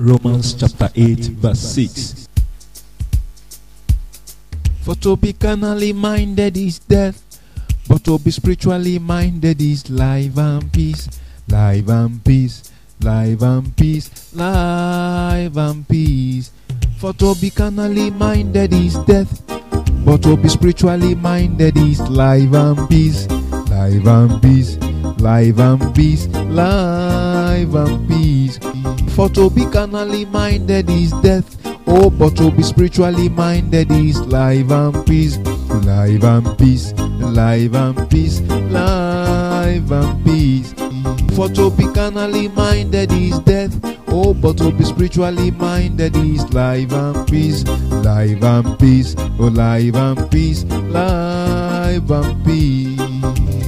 Romans chapter 8 verse 6. For to be carnally minded is death, but to be spiritually minded is life and peace. Life and peace, life and peace, life and peace. For to be carnally minded is death, but to be spiritually minded is life and peace. Life and peace, life and peace, life and peace. For to be carnally minded is death, oh, but to be spiritually minded is life and peace. Life and peace, life and peace, life and peace. For to be carnally minded is death, oh, but to be spiritually minded is life and peace. Life and peace, oh, life and peace, life and peace.